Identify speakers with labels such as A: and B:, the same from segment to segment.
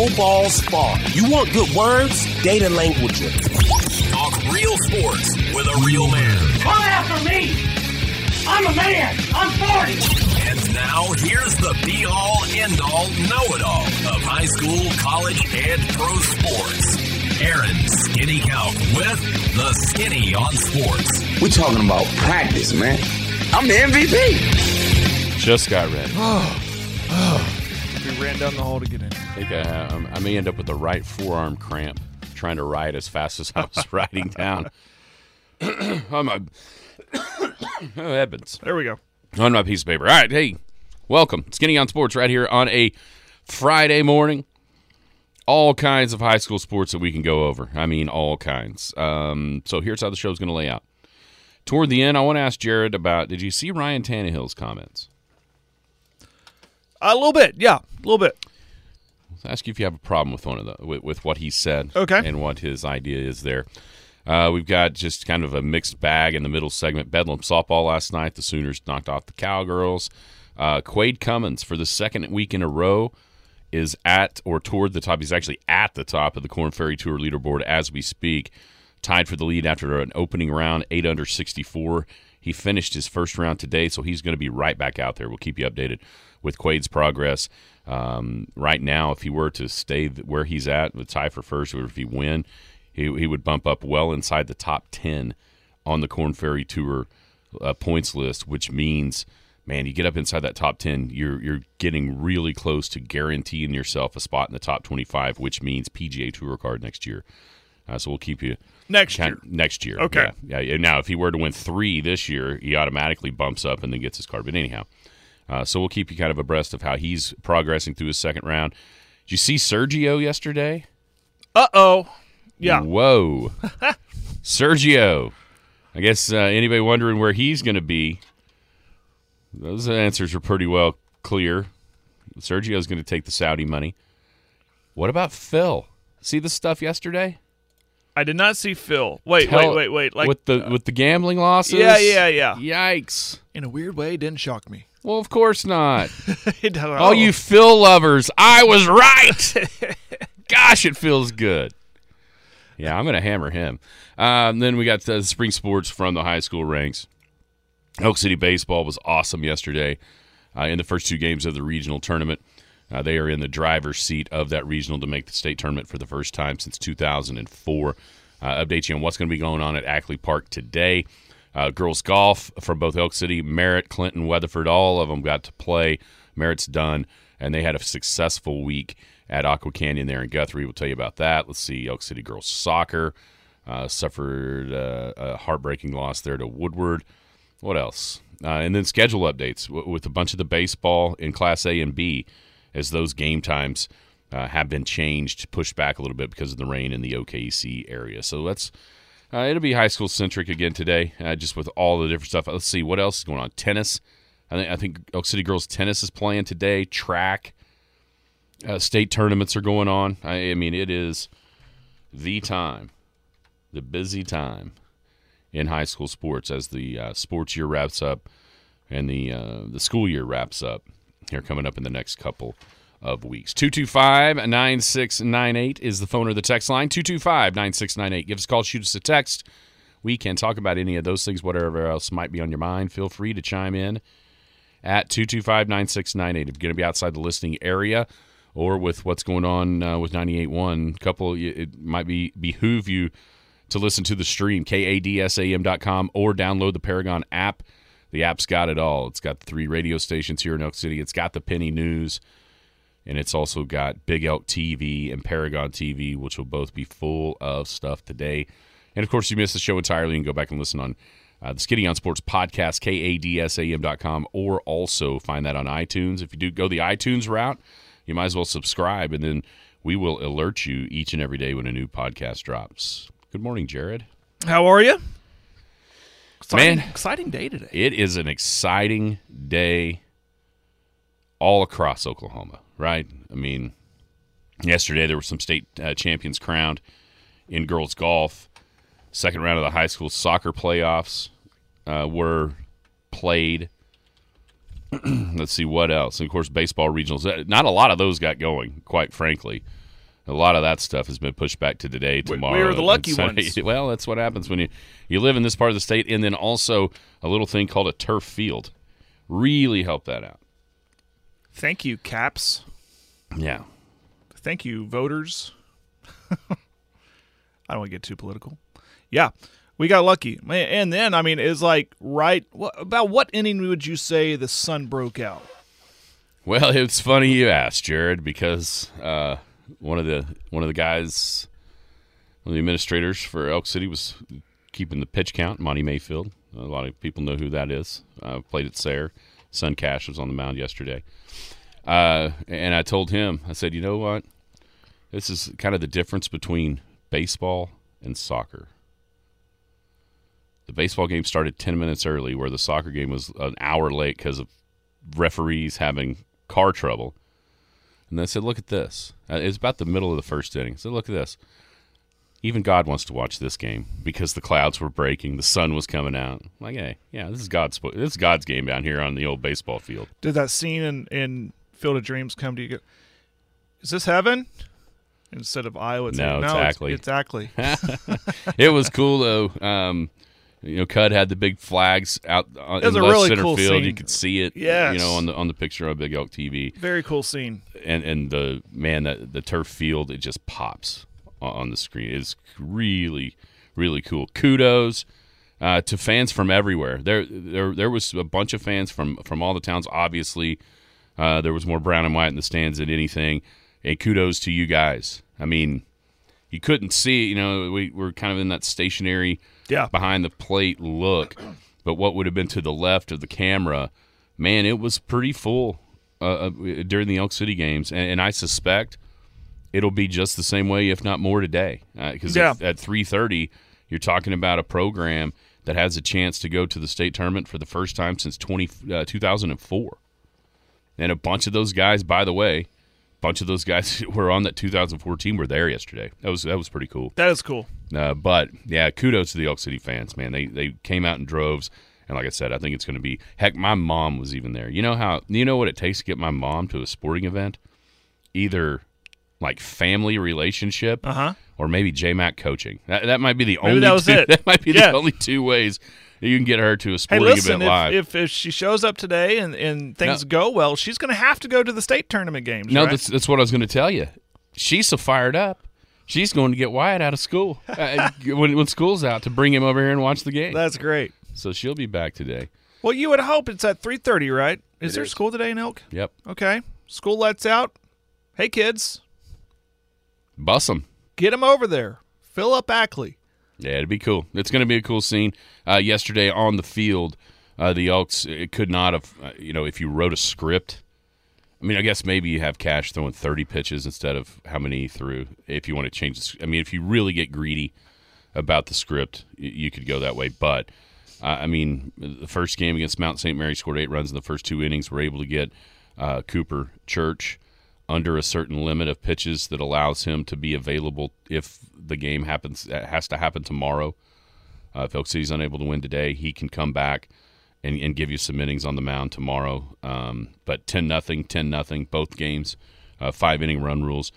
A: no balls fall. You want good words? Data languages.
B: Talk real sports with a real man.
C: Come after me! I'm a man! I'm 40!
B: And now, here's the be-all, end-all, know-it-all of high school, college, and pro sports. Aaron Skinny Count with the Skinny on Sports.
D: We're talking about practice, man. I'm the MVP.
E: Just got ready.
F: We ran down the hall to get in.
E: I think I may end up with the right forearm cramp trying to ride as fast as I was riding down. On my heavens.
F: There we go.
E: On my piece of paper. All right, hey, welcome. Skinny on Sports right here on a Friday morning. All kinds of high school sports that we can go over. I mean, all kinds. So here's how the show's going to lay out. Toward the end, I want to ask Jared about, did you see Ryan Tannehill's comments?
F: A little bit, yeah, a little bit.
E: I'll ask you if you have a problem with one of the with what he said,
F: okay,
E: and what his idea is there. We've got just kind of a mixed bag in the middle segment. Bedlam softball last night. The Sooners knocked off the Cowgirls. Quade Cummins, for the second week in a row, is at or toward the top. He's actually at the top of the Korn Ferry Tour leaderboard as we speak. Tied for the lead after an opening round, 8 under 64. He finished his first round today, so he's going to be right back out there. We'll keep you updated with Quade's progress. Right now, if he were to stay where he's at, with tie for first, or if he win, he would bump up well inside the top 10 on the Korn Ferry Tour points list, which means, man, you get up inside that top 10, you're getting really close to guaranteeing yourself a spot in the top 25, which means PGA Tour card next year. So we'll keep you
F: next year.
E: Next year,
F: okay.
E: Yeah. Now, if he were to win 3 this year, he automatically bumps up and then gets his card. But anyhow, so we'll keep you kind of abreast of how he's progressing through his second round. Did you see Sergio yesterday?
F: Uh-oh. Yeah.
E: Whoa. Sergio. I guess anybody wondering where he's going to be, those answers are pretty well clear. Sergio's going to take the Saudi money. What about Phil? See the stuff yesterday?
F: I did not see Phil. Wait. Like
E: with the gambling losses?
F: Yeah.
E: Yikes.
F: In a weird way, it didn't shock me.
E: Well, of course not.
F: Oh.
E: All you Phil lovers, I was right. Gosh, it feels good. Yeah, I'm going to hammer him. Then we got the spring sports from the high school ranks. Elk City baseball was awesome yesterday in the first 2 games of the regional tournament. They are in the driver's seat of that regional to make the state tournament for the first time since 2004. Update you on what's going to be going on at Ackley Park today. Girls golf from both Elk City, Merritt, Clinton, Weatherford, all of them got to play. Merritt's done, and they had a successful week at Aqua Canyon there in Guthrie. We'll tell you about that. Let's see, Elk City girls soccer suffered a heartbreaking loss there to Woodward. What else? And then schedule updates with a bunch of the baseball in Class A and B, as those game times have been changed, pushed back a little bit because of the rain in the OKC area. So it'll be high school centric again today, just with all the different stuff. Let's see what else is going on. Tennis. I think Elk City girls tennis is playing today. Track. State tournaments are going on. I mean, it is the time, the busy time in high school sports as the sports year wraps up and the school year wraps up here coming up in the next couple of weeks. 225-9698 is the phone or the text line. 225-9698. Give us a call, shoot us a text. We can talk about any of those things, whatever else might be on your mind. Feel free to chime in at 225-9698. If you're going to be outside the listening area or with what's going on with 98.1, it might behoove you to listen to the stream, kadsam.com, or download the Paragon app. The app's got it all. It's got the 3 radio stations here in Elk City. It's got the Penny News, and it's also got Big Elk TV and Paragon TV, which will both be full of stuff today. And, of course, if you missed the show entirely, you can go back and listen on the Skinny on Sports podcast, kadsam.com, or also find that on iTunes. If you do go the iTunes route, you might as well subscribe, and then we will alert you each and every day when a new podcast drops. Good morning, Jared.
F: How are you?
E: Man,
F: exciting day today.
E: It is an exciting day all across Oklahoma, right? I mean, yesterday there were some state champions crowned in girls golf. Second round of the high school soccer playoffs were played. Let's see what else. And, of course, baseball regionals. Not a lot of those got going, quite frankly. A lot of that stuff has been pushed back to today, tomorrow.
F: We are the lucky
E: and
F: ones.
E: Well, that's what happens when you live in this part of the state, and then also a little thing called a turf field. Really help that out.
F: Thank you, Caps.
E: Yeah.
F: Thank you, voters. I don't want to get too political. Yeah, we got lucky. And then, I mean, it's like, about what inning would you say the sun broke out?
E: Well, it's funny you asked, Jared, because one of the guys, one of the administrators for Elk City was keeping the pitch count. Monty Mayfield. A lot of people know who that is. Played at Sayre. Son Cash was on the mound yesterday. And I told him, I said, you know what? This is kind of the difference between baseball and soccer. The baseball game started 10 minutes early, where the soccer game was an hour late because of referees having car trouble. And I said, look at this. It's about the middle of the first inning. I said, look at this. Even God wants to watch this game because the clouds were breaking, the sun was coming out. I'm like, hey, yeah, this is God's game down here on the old baseball field.
F: Did that scene in Field of Dreams come to you? Is this heaven? Instead of Iowa,
E: no, exactly.
F: Exactly.
E: It was cool though. Cud had the big flags out in left
F: really
E: center
F: cool
E: field.
F: scene.
E: You could see it.
F: Yes.
E: On the picture on Big Elk TV.
F: Very cool scene.
E: And the turf field, it just pops on the screen. It's really, really cool. Kudos to fans from everywhere. There was a bunch of fans from all the towns. Obviously, there was more brown and white in the stands than anything. And kudos to you guys. I mean, you couldn't see. We're kind of in that stationary, behind the plate look. But what would have been to the left of the camera, man, it was pretty full during the Elk City games, and I suspect it'll be just the same way, if not more, today. Because at 3:30, you're talking about a program that has a chance to go to the state tournament for the first time since 2004. And a bunch of those guys, by the way, who were on that 2014 were there yesterday. That was pretty cool.
F: That is cool.
E: But, yeah, kudos to the Elk City fans, man. They came out in droves. And like I said, I think it's going to be – heck, my mom was even there. You know what it takes to get my mom to a sporting event? Either – like family relationship, or maybe JMAC coaching. That might be the only. That might be the only two ways that you can get her to a sporting event live.
F: If she shows up today and things go well, she's going to have to go to the state tournament games.
E: No,
F: right?
E: that's what I was going to tell you. She's so fired up. She's going to get Wyatt out of school when school's out to bring him over here and watch the game.
F: That's great.
E: So she'll be back today.
F: Well, you would hope it's at 3:30, right? Is there school today in Elk?
E: Yep.
F: Okay. School lets out. Hey, kids.
E: Bus them.
F: Get them over there. Fill up Ackley.
E: Yeah, it'd be cool. It's going to be a cool scene. Yesterday on the field, the Elks, it could not have, if you wrote a script. I mean, I guess maybe you have Cash throwing 30 pitches instead of how many he threw. If you want to change if you really get greedy about the script, you could go that way. But, the first game against Mount St. Mary scored 8 runs in the first 2 innings. We're able to get Cooper Church under a certain limit of pitches that allows him to be available if the game has to happen tomorrow. If Elk City's unable to win today, he can come back and give you some innings on the mound tomorrow. But 10-0, both games, 5-inning run rules.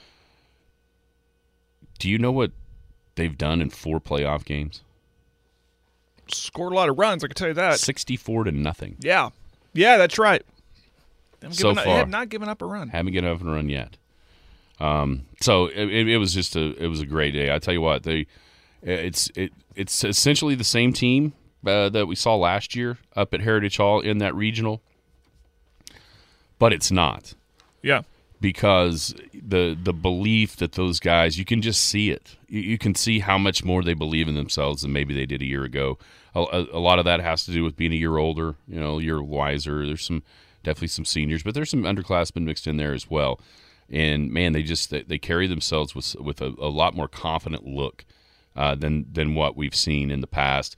E: Do you know what they've done in 4 playoff games?
F: Scored a lot of runs, I can tell you that.
E: 64-0.
F: Yeah. Yeah, that's right.
E: So far,
F: have not given up a run.
E: Haven't given up a run yet. So it was just it was a great day. I tell you what, it's essentially the same team that we saw last year up at Heritage Hall in that regional, but it's not.
F: Yeah,
E: because the belief that those guys, you can just see it. You can see how much more they believe in themselves than maybe they did a year ago. A lot of that has to do with being a year older, a year wiser. There's definitely some seniors, but there's some underclassmen mixed in there as well. And man, they carry themselves with a lot more confident look than what we've seen in the past.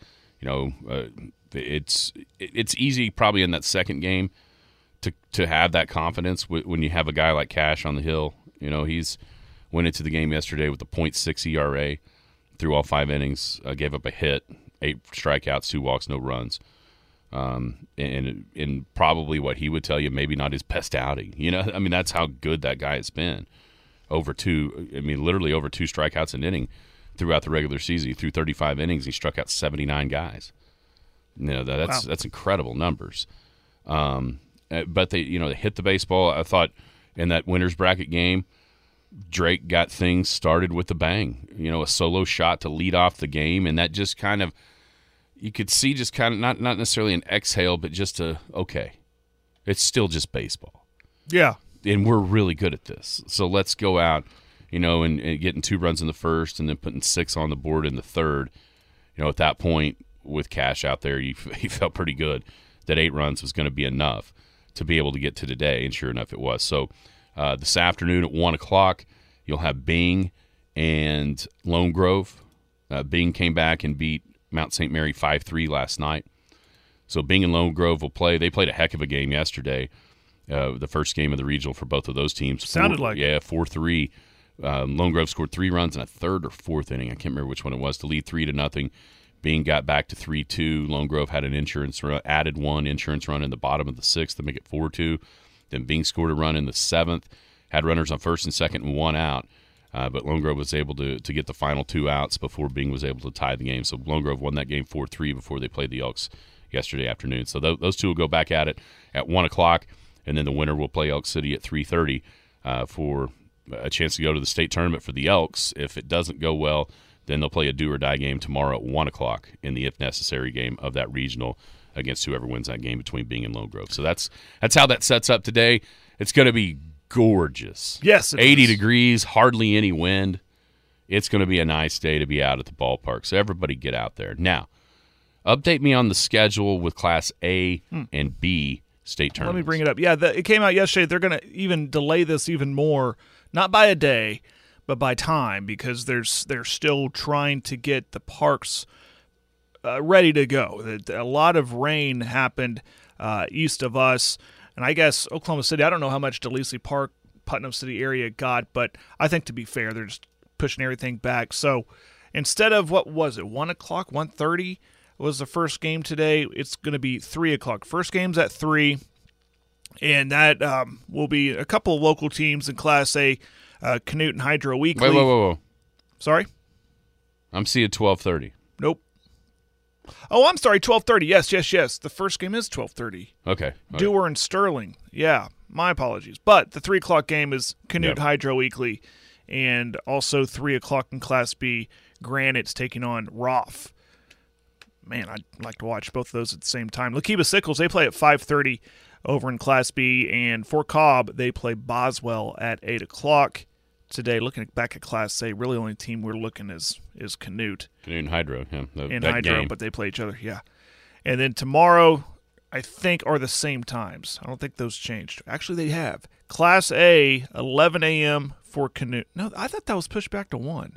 E: It's easy probably in that second game to have that confidence when you have a guy like Cash on the hill. He's went into the game yesterday with a .60 ERA through all 5 innings, gave up a hit, 8 strikeouts, 2 walks, no runs. And probably what he would tell you, maybe not his best outing. That's how good that guy has been. literally over 2 strikeouts an inning throughout the regular season. He threw 35 innings. He struck out 79 guys. That's incredible numbers. But they hit the baseball. I thought in that winner's bracket game, Drake got things started with a bang. A solo shot to lead off the game, and that just kind of, you could see just kind of not necessarily an exhale, but just okay, it's still just baseball.
F: Yeah.
E: And we're really good at this. So let's go out, and getting 2 runs in the first and then putting 6 on the board in the third. At that point with Cash out there, he felt pretty good that 8 runs was going to be enough to be able to get to today, and sure enough it was. So this afternoon at 1 o'clock, you'll have Bing and Lone Grove. Bing came back and beat Mount St. Mary 5-3 last night. So Bing and Lone Grove will play. They played a heck of a game yesterday. The first game of the regional for both of those teams.
F: Sounded like it.
E: 4-3. Lone Grove scored 3 runs in a third or fourth inning. I can't remember which one it was to lead 3-0. Bing got back to 3-2. Lone Grove had an added 1 insurance run in the bottom of the 6th to make it 4-2. Then Bing scored a run in the 7th, had runners on first and second and 1 out. But Lone Grove was able to get the final 2 outs before Bing was able to tie the game. So Lone Grove won that game 4-3 before they played the Elks yesterday afternoon. So those two will go back at it at 1 o'clock, and then the winner will play Elk City at 3:30 for a chance to go to the state tournament for the Elks. If it doesn't go well, then they'll play a do-or-die game tomorrow at 1 o'clock in the if-necessary game of that regional against whoever wins that game between Bing and Lone Grove. So that's how that sets up today. It's going to be gorgeous.
F: Yes, it
E: 80
F: is.
E: degrees, hardly any wind. It's going to be a nice day to be out at the ballpark. So everybody get out there. Now, update me on the schedule with Class A and B state tournaments.
F: Let me bring it up. Yeah, it came out yesterday. They're going to even delay this even more, not by a day, but by time, because they're still trying to get the parks ready to go. A lot of rain happened east of us, and I guess Oklahoma City, I don't know how much DeLisi Park, Putnam City area got, but I think to be fair, they're just pushing everything back. So instead of, 1 o'clock, 1:30 was the first game today, it's going to be 3 o'clock. First game's at 3, and that will be a couple of local teams in Class A, Canute and Hydro Weekly.
E: Whoa.
F: Sorry?
E: I'm seeing 12:30.
F: Nope. Oh, I'm sorry, 12:30. Yes. The first game is 12:30.
E: Okay.
F: Dewar and Sterling. Yeah, my apologies. But the 3 o'clock game is Canute Hydro Weekly, and also 3 o'clock in Class B, Granite's taking on Roth. Man, I'd like to watch both of those at the same time. Lakiba Sickles, they play at 5:30 over in Class B, and for Cobb, they play Boswell at 8 o'clock today. Looking back at Class A, really only team we're looking is Canute.
E: Canute and Hydro,
F: And
E: that
F: Hydro,
E: game.
F: but they play each other, yeah. And then tomorrow, I think, are the same times. I don't think those changed. Actually, they have. Class A, 11 a.m. for Canute. No, I thought that was pushed back to 1.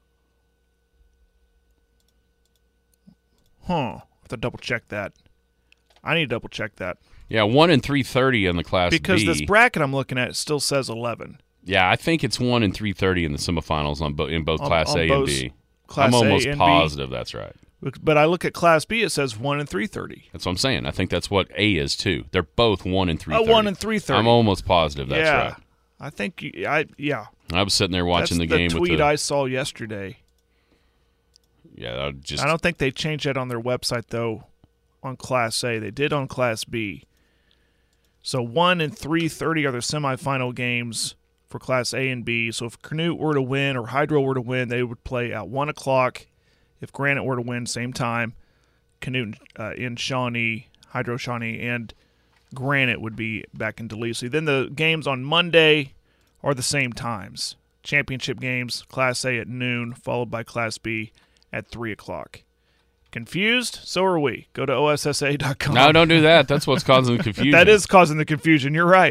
F: I have to double-check that. I need to double-check that.
E: Yeah, 1 and 3:30 in the Class
F: Because
E: B.
F: this bracket I'm looking at still says 11.
E: Yeah, I think it's 1 and 3:30 in the semifinals in both Class A and B.
F: Class
E: I'm
F: A
E: almost
F: and B.
E: positive that's right.
F: But I look at Class B, it says 1 and 3:30.
E: That's what I'm saying. I think that's what A is too. They're both 1 and 3:30.
F: 1 and 3:30.
E: I'm almost positive that's right.
F: I think
E: I was sitting there watching
F: that's
E: the game
F: tweet
E: with the
F: I saw yesterday.
E: Yeah,
F: I don't think they changed that on their website though. On Class A, they did on Class B. So 1 and 3:30 are the semifinal games for Class A and B. So if Canute were to win or Hydro were to win, they would play at 1 o'clock. If Granite were to win, same time. Canute in Shawnee, Hydro Shawnee, and Granite would be back in DeLisi. Then the games on Monday are the same times. Championship games, Class A at noon, followed by Class B at 3 o'clock. Confused? So are we. Go to OSSA.com.
E: No, don't do that. That's what's causing the confusion.
F: That is causing the confusion. You're right.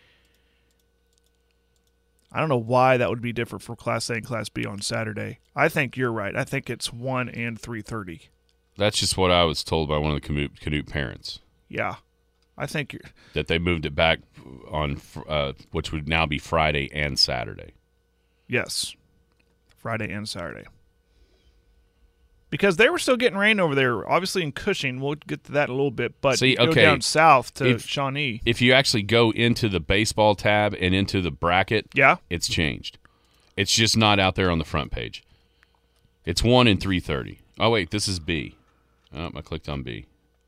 F: I don't know why that would be different for Class A and Class B on Saturday. I think you're right. I think it's 1 and 3:30.
E: That's just what I was told by one of the Canute parents.
F: Yeah. I think you're...
E: That they moved it back on, which would now be Friday and Saturday.
F: Yes. Friday and Saturday. Because they were still getting rain over there, obviously in Cushing. We'll get to that in a little bit. But
E: See,
F: go
E: okay,
F: down south to
E: if-
F: Shawnee.
E: If you actually go into the baseball tab and into the bracket,
F: Yeah.
E: it's changed. It's just not out there on the front page. It's 1 and 3:30. Oh, wait, this is B. Oh, I clicked on B.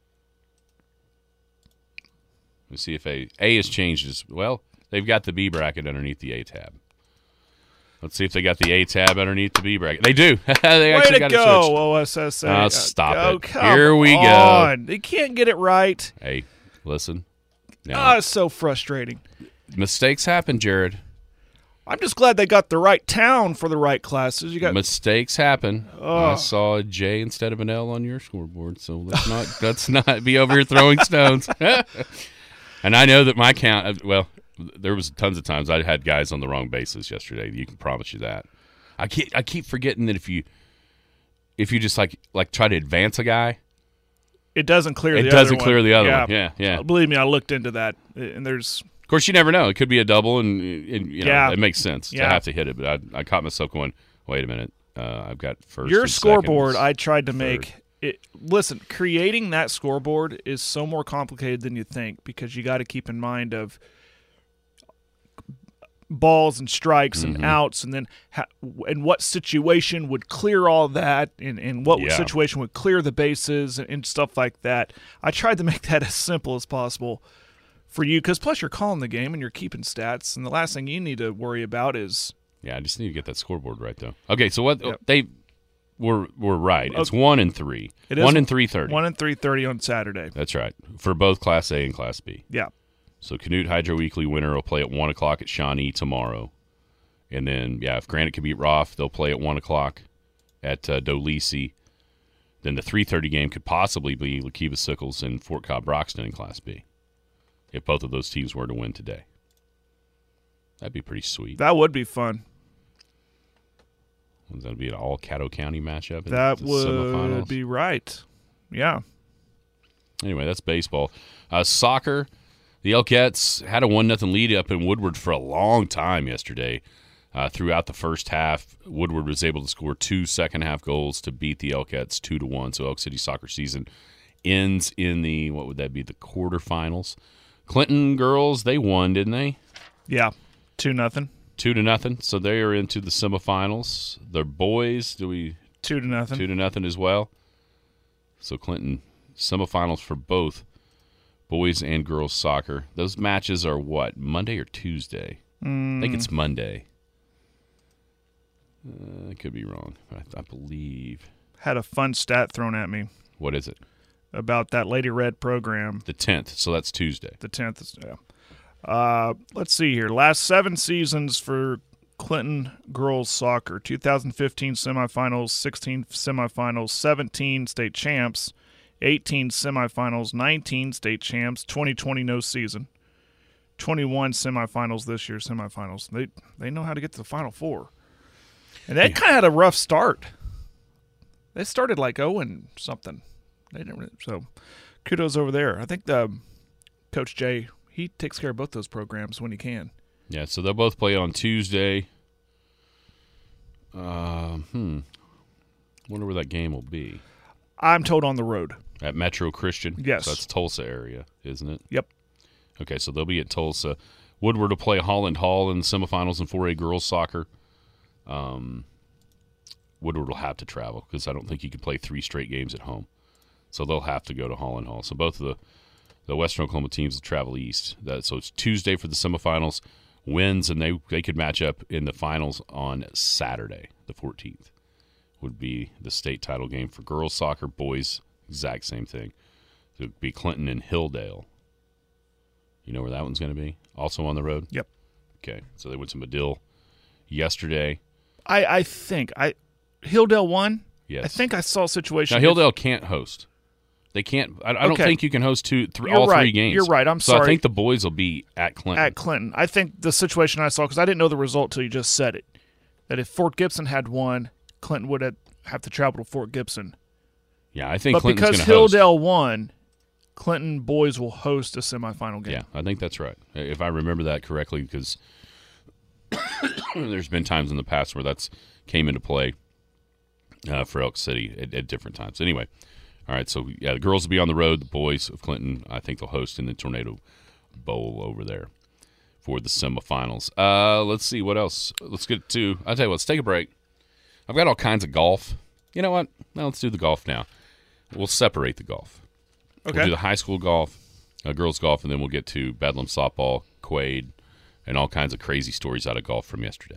E: Let's see if A has changed as well. They've got the B bracket underneath the A tab. Let's see if they got the A tab underneath the B bracket. They do. They
F: Way
E: actually
F: to
E: got
F: go,
E: it switched.
F: OSSA.
E: Stop
F: Oh,
E: it.
F: come
E: Here we go.
F: on. They can't get it right.
E: Hey, listen. No.
F: Oh, it's so frustrating.
E: Mistakes happen, Jared.
F: I'm just glad they got the right town for the right classes. You got
E: Mistakes happen. I saw a J instead of an L on your scoreboard, so let's not be over here throwing stones. And I know that my count. Well, there was tons of times I had guys on the wrong bases yesterday. You can promise you that. I keep forgetting that if you just like try to advance a guy,
F: it doesn't clear.
E: it
F: the
E: doesn't
F: other
E: clear
F: one.
E: the other one. Yeah.
F: Believe me, I looked into that, and there's.
E: Of course, you never know. It could be a double, and you know,
F: Yeah.
E: it makes sense to
F: Yeah.
E: have to hit it. But I caught myself going, wait a minute. I've got first.
F: Your
E: and
F: scoreboard,
E: seconds.
F: I tried to make it. Listen, creating that scoreboard is so more complicated than you think because you got to keep in mind of balls and strikes
E: Mm-hmm.
F: and outs, and then and what situation would clear all that, and what
E: Yeah.
F: situation would clear the bases and stuff like that. I tried to make that as simple as possible for you because plus you're calling the game and you're keeping stats, and the last thing you need to worry about is
E: Yeah, I just need to get that scoreboard right though. Okay, so what
F: Yep.
E: they were right. It's 1 and 3.
F: It is
E: 1 and 3:30.
F: 1 and 3:30 on Saturday.
E: That's right for both Class A and Class B.
F: Yeah.
E: So Canute Hydro Weekly winner will play at 1 o'clock at Shawnee tomorrow, and then if Granite can beat Roth, they'll play at 1 o'clock at Dolisi. Then the 3:30 game could possibly be Lakiva Sickles and Fort Cobb Broxton in Class B. If both of those teams were to win today, that'd be pretty sweet.
F: That would be fun.
E: That'd be an all Caddo County matchup. In
F: That
E: the
F: would
E: semifinals.
F: be right. Yeah.
E: Anyway, that's baseball. Soccer, the Elkettes had a 1-0 lead up in Woodward for a long time yesterday. Throughout the first half, Woodward was able to score 2 second-half goals to beat the Elkettes 2-1. So Elk City soccer season ends in the, what would that be, the quarterfinals. Clinton girls, they won, didn't they?
F: Yeah. 2-0.
E: 2-0. So they are into the semifinals. The boys,
F: 2-0.
E: 2-0 as well. So Clinton, semifinals for both boys and girls soccer. Those matches are what, Monday or Tuesday? I think it's Monday. I could be wrong. I believe.
F: Had a fun stat thrown at me
E: What is it?
F: about that Lady Red program.
E: The 10th. So that's Tuesday.
F: The 10th is, yeah. Let's see here. Last 7 seasons for Clinton girls soccer. 2015 semifinals, 16 semifinals, 17 state champs, 18 semifinals, 19 state champs, 2020 no season. 21 semifinals this year, semifinals. They know how to get to the Final Four. And they kind of had a rough start. They started like 0-something. They didn't really, so kudos over there. I think Coach Jay, he takes care of both those programs when he can.
E: Yeah, so they'll both play on Tuesday. Wonder where that game will be.
F: I'm told on the road.
E: At Metro Christian?
F: Yes.
E: So that's Tulsa area, isn't it?
F: Yep.
E: Okay, so they'll be at Tulsa. Woodward will play Holland Hall in the semifinals in 4A girls soccer. Woodward will have to travel because I don't think you can play 3 straight games at home. So they'll have to go to Holland Hall. So both of the Western Oklahoma teams will travel east. So it's Tuesday for the semifinals. Wins, and they could match up in the finals on Saturday, the 14th. Would be the state title game for girls soccer. Boys, exact same thing. So it would be Clinton and Hilldale. You know where that one's going to be? Also on the road?
F: Yep.
E: Okay. So they went to Medill yesterday.
F: I think Hilldale won.
E: Yes.
F: I think I saw a situation.
E: Now, Hilldale can't host. They can't. I don't
F: Okay.
E: think you can host
F: You're
E: all
F: right.
E: 3 games.
F: You're right. I'm
E: so
F: sorry.
E: I think the boys will be at Clinton.
F: At Clinton. I think the situation I saw, because I didn't know the result till you just said it, that if Fort Gibson had won, Clinton would have to travel to Fort Gibson.
E: Yeah, I think
F: But
E: Clinton's
F: because
E: going to host.
F: Hilldale won, Clinton boys will host a semifinal game.
E: Yeah, I think that's right. If I remember that correctly, because there's been times in the past where that's came into play. for Elk City at different times. Anyway, all right, so, yeah, the girls will be on the road. The boys of Clinton, I think they'll host in the Tornado Bowl over there for the semifinals. Let's see, what else? Let's get to – I'll tell you what, let's take a break. I've got all kinds of golf. You know what? Now let's do the golf now. We'll separate the golf.
F: Okay.
E: We'll do the high school golf, girls golf, and then we'll get to Bedlam softball, Quaid, and all kinds of crazy stories out of golf from yesterday.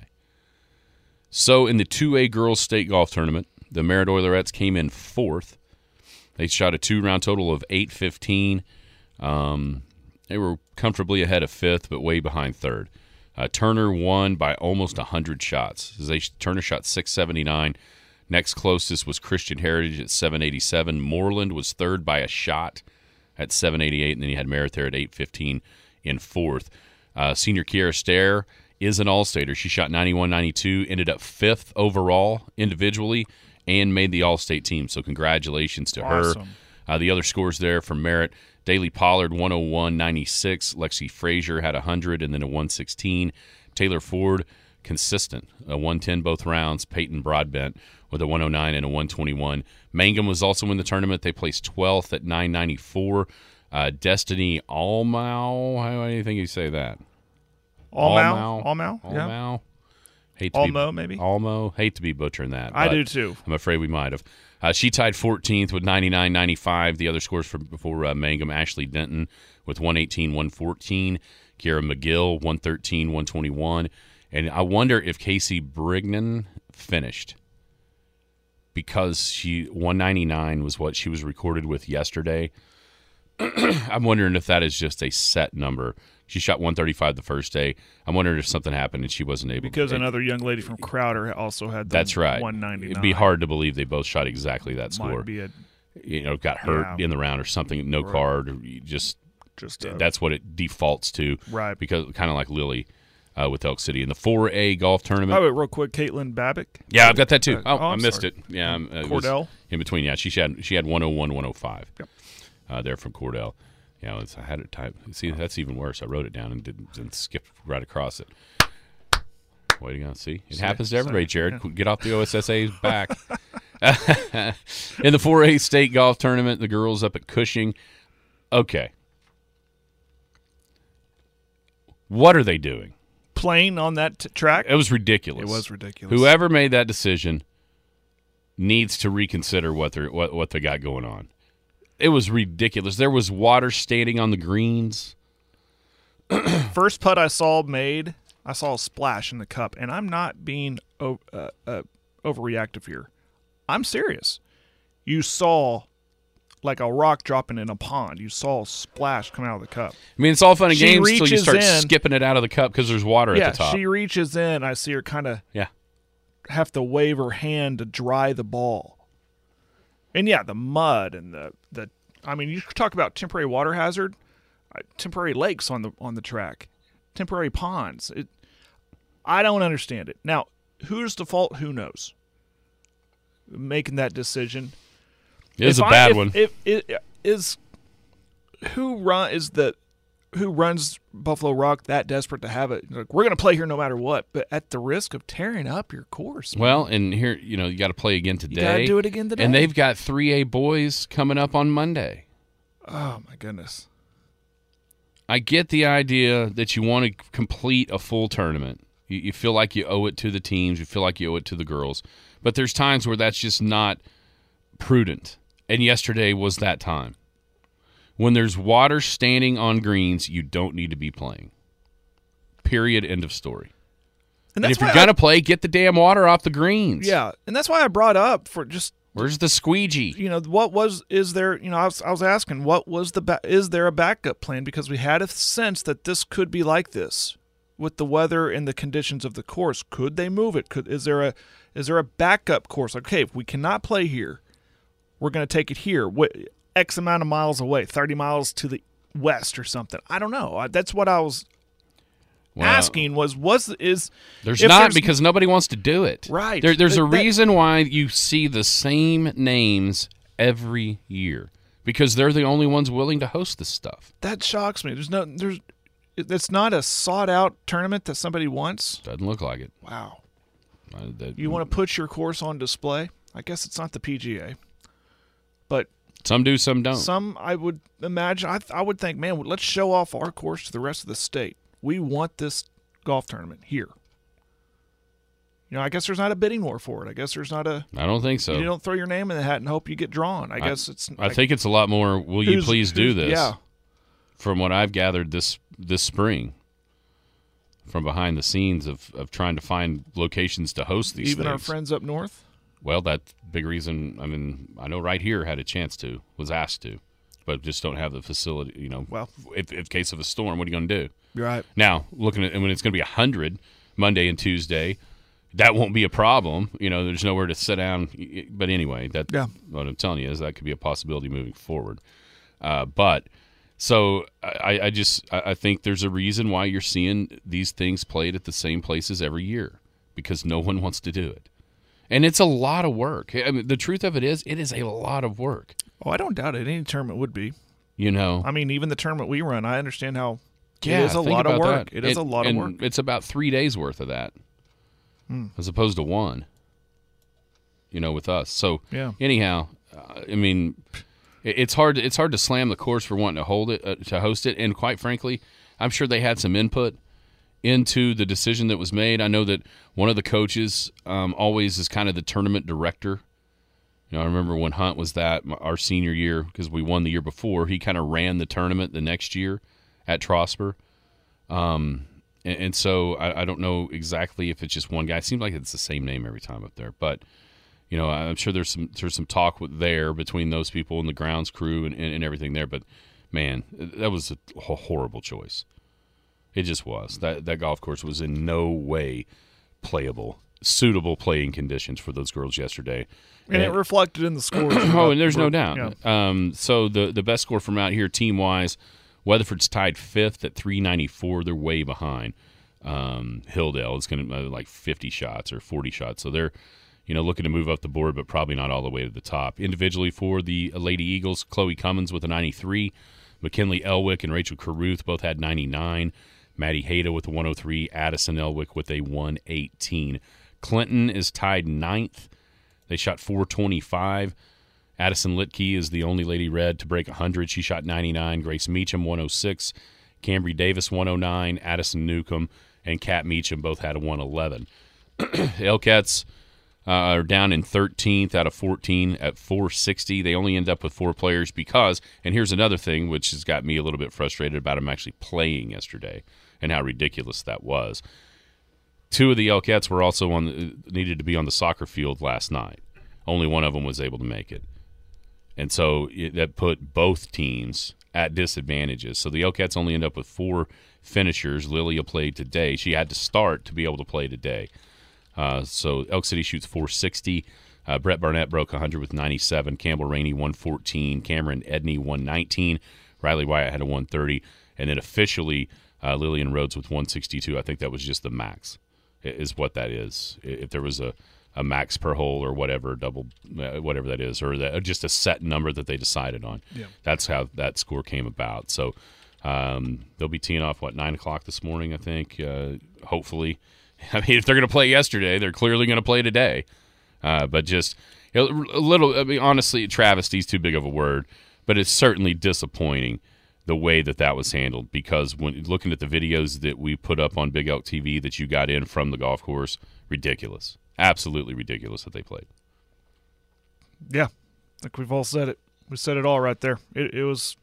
E: So in the 2A girls state golf tournament, the Merritt Oilerettes came in fourth. They shot a 2-round total of 815. They were comfortably ahead of fifth, but way behind third. Turner won by almost 100 shots. Turner shot 679. Next closest was Christian Heritage at 787. Moreland was third by a shot at 788, and then you had Merritt there at 815 in fourth. Senior Kiera Stair is an All-Stater. She shot 91-92, ended up fifth overall individually, and made the All-State team. So congratulations to her. The other scores there from Merritt: Daly Pollard 101-96, Lexi Frazier had 100 and then a 116. Taylor Ford consistent, a 110 both rounds. Peyton Broadbent with a 109 and a 121. Mangum was also in the tournament. They placed 12th at 994. Destiny Almau, how do you think you say that?
F: Almau? Yeah.
E: Almau.
F: Maybe?
E: Almo. Hate to be butchering that.
F: I do too.
E: I'm afraid we might have. She tied 14th with 99-95. The other scores for Mangum: Ashley Denton with 118-114. Kiera McGill 113-121. And I wonder if Casey Brignan finished, because 199 was what she was recorded with yesterday. I'm wondering if that is just a set number. She shot 135 the first day. I'm wondering if something happened and she wasn't able to.
F: Because another young lady from Crowder also had the
E: That's right.
F: 199.
E: It'd be hard to believe they both shot exactly that score.
F: Might be
E: got hurt in the round or something, no card, or just that's what it defaults to.
F: Right.
E: Because kind of like Lily with Elk City in the 4A golf tournament.
F: Oh, wait, real quick, Caitlin Babick.
E: Yeah, I've got that too. I missed
F: sorry.
E: it. Yeah,
F: Cordell
E: in between. Yeah, she had 101, 105.
F: Yep.
E: There from Cordell. Yeah, I had it typed. See, that's even worse. I wrote it down and didn't skip right across it. Way to go. See, it happens to everybody, Jared. Yeah. Get off the OSSA's back. In the 4A state golf tournament, the girls up at Cushing. Okay. What are they doing?
F: Playing on that track?
E: It was ridiculous.
F: It was ridiculous.
E: Whoever made that decision needs to reconsider what they got going on. It was ridiculous. There was water standing on the greens.
F: First putt I saw made, I saw a splash in the cup, and I'm not being overreactive here. I'm serious. You saw like a rock dropping in a pond. You saw a splash come out of the cup.
E: I mean, it's all fun and games until you start skipping it out of the cup because there's water at the top.
F: Yeah, she reaches in. I see her kind of have to wave her hand to dry the ball. And, yeah, the mud and the I mean, you talk about temporary water hazard, temporary lakes on the track, temporary ponds. I don't understand it. Now, who's the fault? Who knows? Making that decision.
E: It's a bad one.
F: Who runs Buffalo Rock that desperate to have it? Like, we're going to play here no matter what, but at the risk of tearing up your course. Man.
E: Well, and here, you got to play again today.
F: You got to do it again today.
E: And they've got 3A boys coming up on Monday.
F: Oh, my goodness.
E: I get the idea that you want to complete a full tournament. You feel like you owe it to the teams. You feel like you owe it to the girls. But there's times where that's just not prudent. And yesterday was that time. When there's water standing on greens, you don't need to be playing. Period. End of story. And if you're going to play, get the damn water off the greens.
F: Yeah, and that's why I brought up for just...
E: Where's the squeegee?
F: Is there, I was asking, is there a backup plan? Because we had a sense that this could be like this with the weather and the conditions of the course. Could they move it? Is there a backup course? Like, okay, if we cannot play here, we're going to take it here. X amount of miles away, 30 miles to the west or something. I don't know. That's what I was asking
E: because nobody wants to do it.
F: Right.
E: There's a reason why you see the same names every year, because they're the only ones willing to host this stuff.
F: That shocks me. It's not a sought out tournament that somebody wants.
E: Doesn't look like it.
F: Wow. You want to put your course on display? I guess it's not the PGA, but
E: Some do, some don't.
F: some I would imagine. I would think, man, let's show off our course to the rest of the state. We want this golf tournament here. I guess there's not a bidding war for it. I guess there's not a.
E: I don't think so.
F: You don't throw your name in the hat and hope you get drawn. I guess it's.
E: I think it's a lot more. Will you please do this?
F: Yeah.
E: From what I've gathered this spring, from behind the scenes of trying to find locations to host these
F: Even
E: things.
F: our friends up north?
E: Well, that's big reason. I mean, I know right here had a chance to, was asked to, but just don't have the facility,
F: Well,
E: if case of a storm, what are you going to do?
F: you're right.
E: Now, looking at when it's going to be 100 Monday and Tuesday, that won't be a problem. There's nowhere to sit down. But anyway, what I'm telling you is that could be a possibility moving forward. So I think there's a reason why you're seeing these things played at the same places every year, because no one wants to do it. And it's a lot of work. I mean, the truth of it is a lot of work.
F: Oh, I don't doubt it. Any tournament would be.
E: I
F: mean, even the tournament we run, I understand how
E: yeah,
F: it is a
E: think
F: lot of
E: about
F: work.
E: that.
F: It is a lot of work.
E: It's about 3 days worth of that, as opposed to one. With us. So
F: Yeah.
E: anyhow, I mean, it's hard. It's hard to slam the course for wanting to hold it, to host it. And quite frankly, I'm sure they had some input into the decision that was made. I know that one of the coaches always is kind of the tournament director. I remember when Hunt was our senior year, because we won the year before, he kind of ran the tournament the next year at Trosper. And so I don't know exactly if it's just one guy. It seems like it's the same name every time up there. But, I'm sure there's some talk there between those people and the grounds crew and everything there. But, man, that was a horrible choice. It just was. That golf course was in no way playable, suitable playing conditions for those girls yesterday.
F: And it reflected in the scores.
E: Oh, and there's no doubt.
F: Yeah.
E: So the best score from out here team-wise, Weatherford's tied 5th at 394. They're way behind. Hilldale is going to like 50 shots or 40 shots. So they're looking to move up the board, but probably not all the way to the top. Individually for the Lady Eagles, Chloe Cummins with a 93. McKinley Elwick and Rachel Carruth both had 99. Maddie Hayda with a 103. Addison Elwick with a 118. Clinton is tied 9th. They shot 425. Addison Litke is the only Lady Red to break 100. She shot 99. Grace Meacham, 106. Cambry Davis, 109. Addison Newcomb and Kat Meacham both had a 111. Elcats are down in 13th out of 14 at 460. They only end up with 4 players because, and here's another thing which has got me a little bit frustrated about them actually playing yesterday and how ridiculous that was. 2 of the Elcats were also needed to be on the soccer field last night. Only one of them was able to make it. And so that put both teams at disadvantages. So the Elcats only end up with 4 finishers. Lilia played today. She had to start to be able to play today. So Elk City shoots 460. Brett Barnett broke 100 with 97. Campbell Rainey, 114. Cameron Edney, 119. Riley Wyatt had a 130. And then officially Lillian Rhodes with 162. I think that was just the max is what that is. If there was a max per hole or whatever, whatever that is, or just a set number that they decided on. Yeah. That's how that score came about. So they'll be teeing off, 9 o'clock this morning, I think, hopefully. I mean, if they're going to play yesterday, they're clearly going to play today. But just a little, I mean, honestly, travesty is too big of a word, but it's certainly disappointing the way that was handled, because when looking at the videos that we put up on Big Elk TV that you got in from the golf course, ridiculous. Absolutely ridiculous that they played.
F: Yeah, I think we've all said it. We said it all right there. It was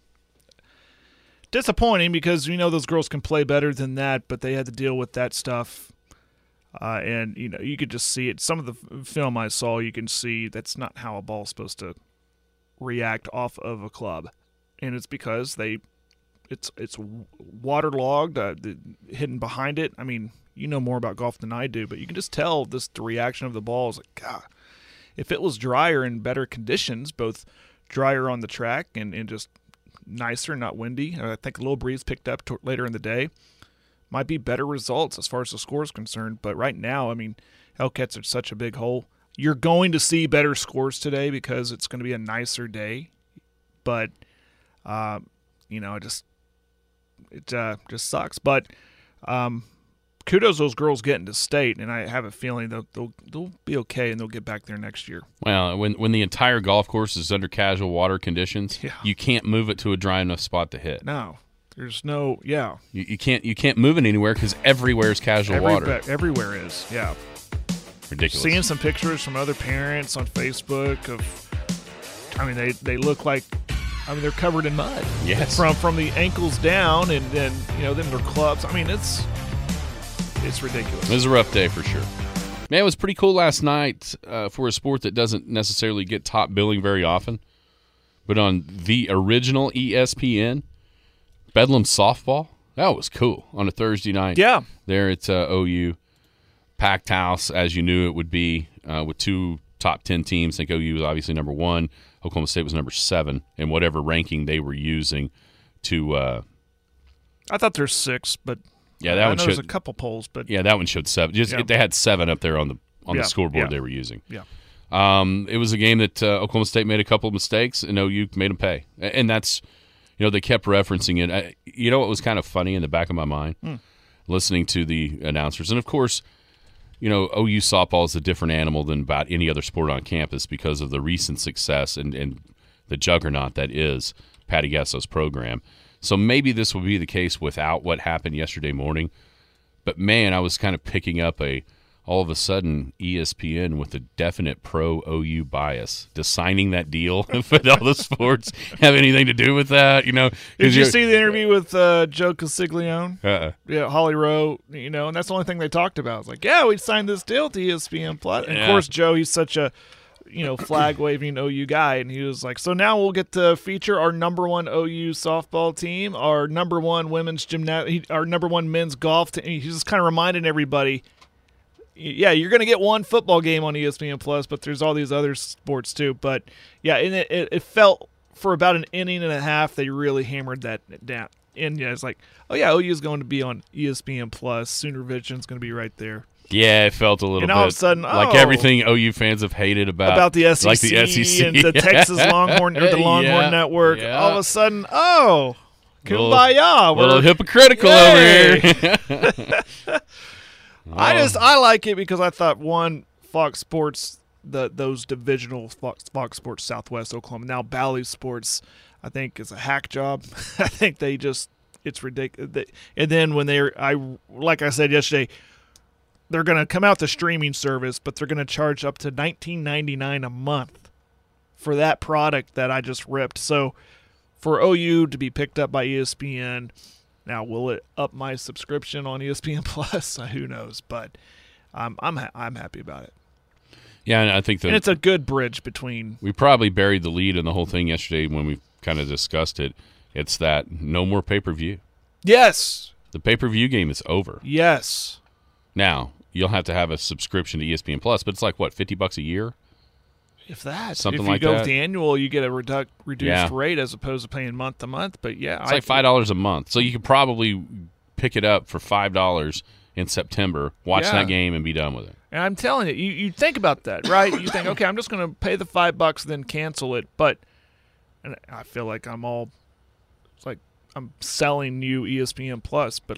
F: disappointing because those girls can play better than that, but they had to deal with that stuff. And you could just see it. Some of the film I saw, you can see that's not how a ball's supposed to react off of a club, and it's because it's waterlogged, hidden behind it. I mean, you know more about golf than I do, but you can just tell the reaction of the ball is like, God, if it was drier in better conditions, both drier on the track and just nicer, not windy, I think a little breeze picked up later in the day, might be better results as far as the score is concerned. But right now, I mean, Hellcats are such a big hole. You're going to see better scores today because it's going to be a nicer day. But, it just sucks. But kudos those girls getting to state, and I have a feeling they'll be okay and they'll get back there next year.
E: Well, when the entire golf course is under casual water conditions, you can't move it to a dry enough spot to hit.
F: No, there's no
E: You can't move it anywhere because everywhere is casual water.
F: Everywhere is
E: Ridiculous.
F: Seeing some pictures from other parents on Facebook of, I mean, they look like, I mean, they're covered in mud.
E: Yes.
F: From the ankles down, and then then their clubs. I mean, it's ridiculous.
E: It was a rough day for sure. Man, it was pretty cool last night for a sport that doesn't necessarily get top billing very often. But on the original ESPN, Bedlam softball, that was cool on a Thursday night.
F: Yeah.
E: There at OU. Packed house, as you knew it would be, with two top 10 teams. I think OU was obviously number 1. Oklahoma State was number 7 in whatever ranking they were using to
F: I thought there's 6, but
E: yeah, that
F: I
E: one
F: know
E: showed
F: there's a couple polls, but
E: yeah, that one showed 7. They had 7 up there on the scoreboard they were using.
F: Yeah.
E: It was a game that Oklahoma State made a couple of mistakes, and OU made them pay. And that's, they kept referencing it. What was kind of funny in the back of my mind, listening to the announcers, and of course, OU softball is a different animal than about any other sport on campus because of the recent success and the juggernaut that is Patty Gasso's program. So maybe this will be the case without what happened yesterday morning. But, man, I was kind of picking up all of a sudden ESPN with a definite pro-OU bias. Does signing that deal with all the sports have anything to do with that?
F: Did you see the interview with Joe Castiglione?
E: Yeah,
F: Holly Rowe, and that's the only thing they talked about. It's like, we signed this deal to ESPN Plus. And, of course, Joe, he's such a, flag-waving OU guy, and he was like, so now we'll get to feature our number 1 OU softball team, our number 1 women's gymnastics, our number 1 men's golf team. He's just kind of reminding everybody, you're going to get one football game on ESPN Plus, but there's all these other sports too. But and it felt for about an inning and a half they really hammered that down. And it's like, OU is going to be on ESPN Plus. Sooner Vision's going to be right there.
E: Yeah, it felt a little
F: and
E: bit
F: all of a sudden,
E: like everything OU fans have hated about
F: the SEC,
E: like the SEC
F: and the Texas Longhorn or the Longhorn Network.
E: Yeah.
F: All of a sudden, kumbaya,
E: a little hypocritical over here.
F: I like it because I thought Fox Sports, those divisional Fox Sports Southwest Oklahoma, now Bally Sports, I think is a hack job. I think it's ridiculous. And then when like I said yesterday, they're going to come out the streaming service, but they're going to charge up to $19.99 a month for that product that I just ripped. So for OU to be picked up by ESPN, now will it up my subscription on ESPN Plus? Who knows? But I'm happy about it.
E: Yeah, and I think
F: and it's a good bridge between.
E: We probably buried the lead in the whole thing yesterday when we kind of discussed it. It's that no more pay-per-view.
F: Yes.
E: The pay-per-view game is over.
F: Yes.
E: Now, you'll have to have a subscription to ESPN Plus, but it's like, what, $50 a year?
F: If that.
E: Something
F: if you
E: like
F: go
E: that.
F: with the annual, you get a reduced rate as opposed to paying month to month. But,
E: it's like $5 a month. So you could probably pick it up for $5 in September, watch that game, and be done with it.
F: And I'm telling you think about that, right? You think, okay, I'm just going to pay the $5 and then cancel it. But and I feel like it's like I'm selling you ESPN Plus. But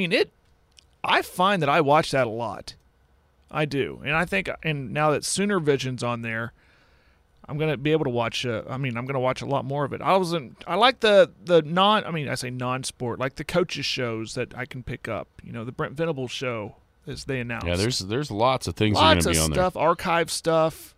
F: I find that I watch that a lot. I do. And I think, and now that Sooner Vision's on there, I'm going to be able to watch, I'm going to watch a lot more of it. I like the non-sport, like the coaches shows that I can pick up. The Brent Venables show, as they announced.
E: Yeah, there's lots of things that are going to be on there.
F: Lots of stuff, archive stuff,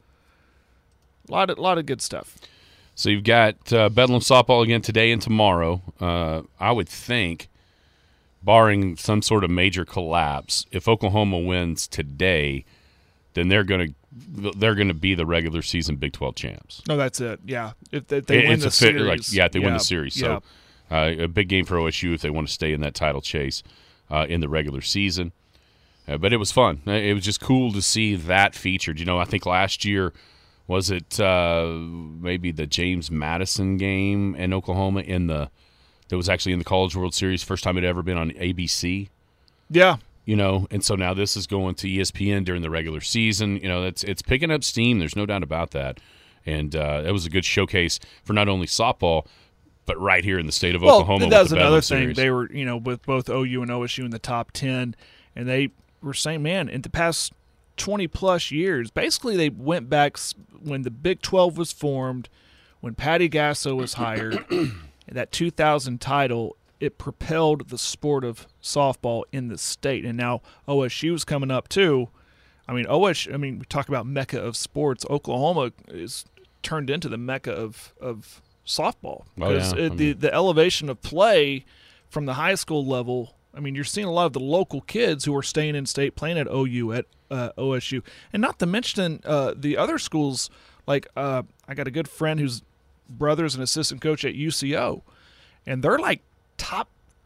F: a lot of good stuff.
E: So you've got Bedlam softball again today and tomorrow. I would think, barring some sort of major collapse, if Oklahoma wins today, then they're going to be the regular season Big 12 champs.
F: No, that's it. Yeah, if they win the series,
E: if they win the series. So a big game for OSU if they want to stay in that title chase in the regular season. But it was fun. It was just cool to see that featured. I think last year, was it maybe the James Madison game in Oklahoma that was actually in the College World Series, first time it had ever been on ABC.
F: Yeah.
E: And so now this is going to ESPN during the regular season. It's picking up steam. There's no doubt about that. And it was a good showcase for not only softball, but right here in the state of Oklahoma.
F: That was
E: with the
F: another
E: Bedlam
F: thing.
E: series.
F: They were, with both OU and OSU in the top 10. and they were saying, man, in the past 20-plus years, basically they went back when the Big 12 was formed, when Patty Gasso was hired, that 2000 title, it propelled the sport of softball in the state. And now OSU's coming up too. I mean, we talk about mecca of sports. Oklahoma is turned into the mecca of softball. Because the elevation of play from the high school level, I mean, you're seeing a lot of the local kids who are staying in state playing at OU, at OSU. And not to mention the other schools, like I got a good friend whose brother's an assistant coach at UCO, and they're like top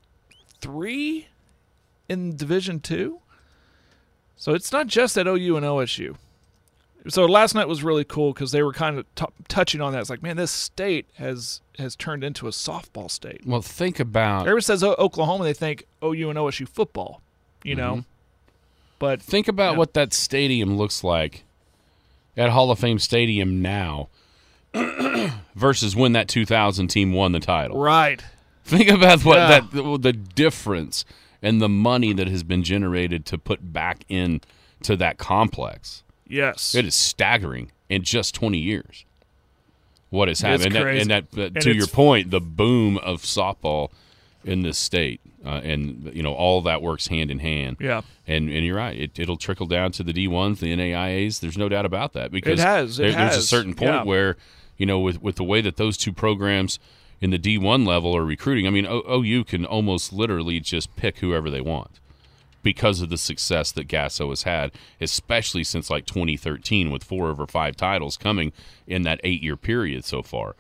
F: 3 in Division II. So it's not just at OU and OSU. So last night was really cool because they were kind of touching on that. It's like, man, this state has turned into a softball state.
E: Well, think about...
F: Everyone says Oklahoma, they think OU and OSU football, you know. But
E: think about what that stadium looks like at Hall of Fame Stadium now versus when that 2000 team won the title.
F: Right.
E: Think about the difference and the money that has been generated to put back into that complex.
F: Yes.
E: It is staggering in just 20 years. What has happened.
F: And
E: to your point, the boom of softball in this state, and all of that works hand in hand.
F: Yeah.
E: And you're right. It'll trickle down to the D1s, the NAIAs. There's no doubt about that. Because
F: there's
E: a certain point where, with the way that those two programs in the D1 level are recruiting, I mean, OU can almost literally just pick whoever they want because of the success that Gasso has had, especially since like 2013 with 4 over 5 titles coming in that 8-year period so far.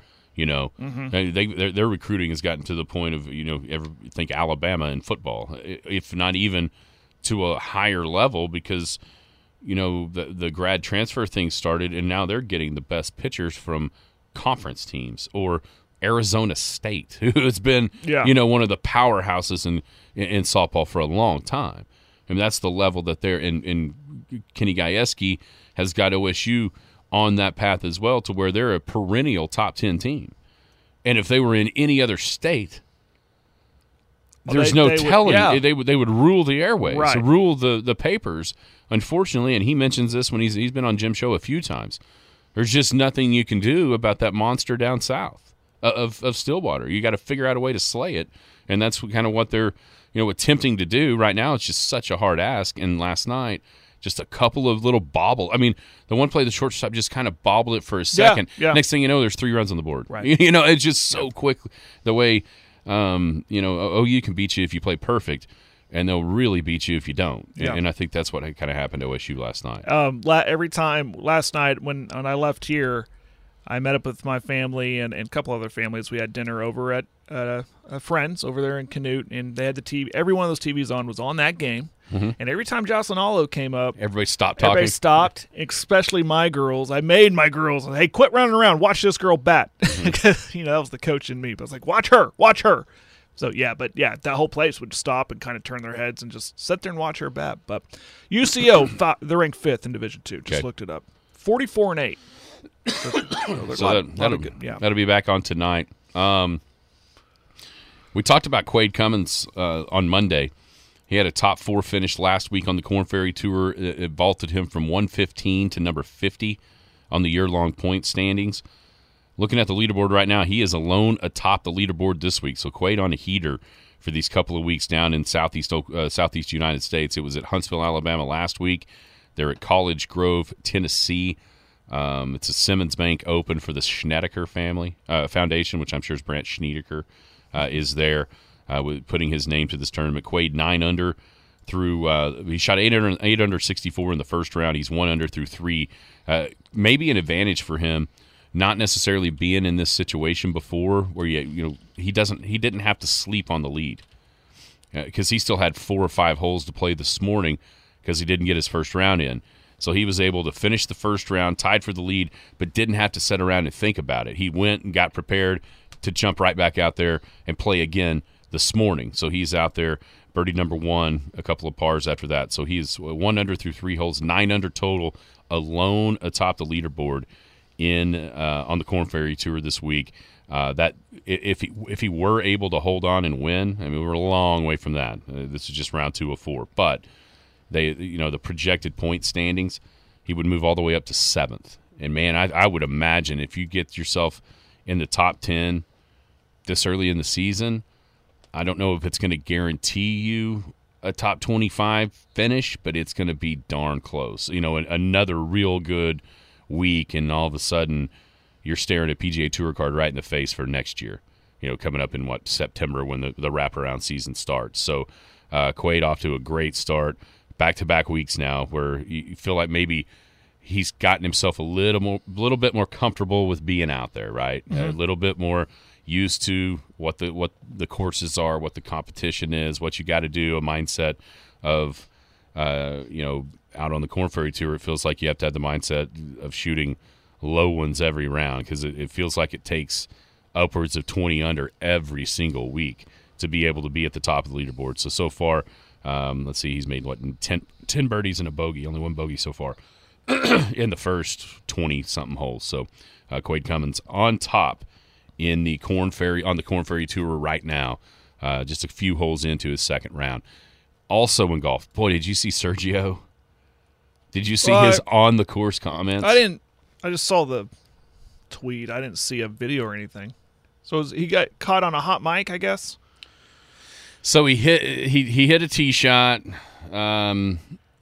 E: Their recruiting has gotten to the point of, ever think Alabama in football, if not even to a higher level, because, the grad transfer thing started, and now they're getting the best pitchers from conference teams, or Arizona State, who has been, one of the powerhouses in softball for a long time. I mean, that's the level that they're in. Kenny Gajewski has got OSU on that path as well, to where they're a perennial top 10 team. And if they were in any other state, there's no telling. They would rule the airways,
F: right.
E: Rule the papers, unfortunately. And he mentions this when he's been on Jim's show a few times. There's just nothing you can do about that monster down south of Stillwater. You got to figure out a way to slay it, and that's kind of what they're attempting to do right now. It's just such a hard ask. And last night, just a couple of little bobble. I mean, the one play, the shortstop just kind of bobbled it for a second.
F: Yeah.
E: Next thing you know, there's 3 runs on the board.
F: Right.
E: It's just so quick the way OU can beat you if you play perfect, and they'll really beat you if you don't.
F: Yeah.
E: And I think that's what kind of happened to OSU last night.
F: Every time last night when I left here, I met up with my family and a couple other families. We had dinner over at friends over there in Canute, and they had the TV. Every one of those TVs was on that game. Mm-hmm. And every time Jocelyn Allo came up,
E: everybody stopped talking.
F: Everybody stopped, especially my girls. I made my girls, hey, quit running around. Watch this girl bat. Because, that was the coach in me. But I was like, watch her. So, that whole place would stop and kind of turn their heads and just sit there and watch her bat. But UCO, they're ranked 5th in Division II. Just looked it up. 44-8.
E: That'll be back on tonight. We talked about Quade Cummins on Monday. He had a top 4 finish last week on the Korn Ferry Tour. It vaulted him from 115 to number 50 on the year-long point standings. Looking at the leaderboard right now, he is alone atop the leaderboard this week. So Quade on a heater for these couple of weeks down in Southeast United States. It was at Huntsville, Alabama last week. They're at College Grove, Tennessee. It's a Simmons Bank Open for the Schnedeker family foundation, which I'm sure is Brant Schnedeker is there, putting his name to this tournament. Quade 9 under through. He shot 8 under 64 in the first round. He's 1 under through 3. Maybe an advantage for him, not necessarily being in this situation before, where he didn't have to sleep on the lead, because he still had 4 or 5 holes to play this morning because he didn't get his first round in. So he was able to finish the first round, tied for the lead, but didn't have to sit around and think about it. He went and got prepared to jump right back out there and play again this morning. So he's out there, birdie number 1, a couple of pars after that. So he's 1 under through 3 holes, 9 under total, alone atop the leaderboard on the Korn Ferry Tour this week. That if he were able to hold on and win, I mean, we're a long way from that. This is just round 2 of 4, but the projected point standings, he would move all the way up to 7th. And, man, I would imagine if you get yourself in the top 10 this early in the season, I don't know if it's going to guarantee you a top 25 finish, but it's going to be darn close. Another real good week, and all of a sudden you're staring a PGA Tour card right in the face for next year, coming up in, September when the wraparound season starts. So Quaid off to a great start. Back-to-back weeks now where you feel like maybe he's gotten himself a little bit more comfortable with being out there, right? A little bit more used to what the courses are, what the competition is, what you got to do, a mindset of, out on the Korn Ferry Tour, it feels like you have to have the mindset of shooting low ones every round because it feels like it takes upwards of 20 under every single week to be able to be at the top of the leaderboard. So far, let's see, he's made, 10 birdies and a bogey, only one bogey so far in the first 20-something holes. So Quaid Cummins on top on the Korn Ferry Tour right now, just a few holes into his second round. Also in golf, boy, did you see Sergio? Did you see his on-the-course comments?
F: I didn't. I just saw the tweet. I didn't see a video or anything. So he got caught on a hot mic, I guess?
E: So he hit a tee shot, and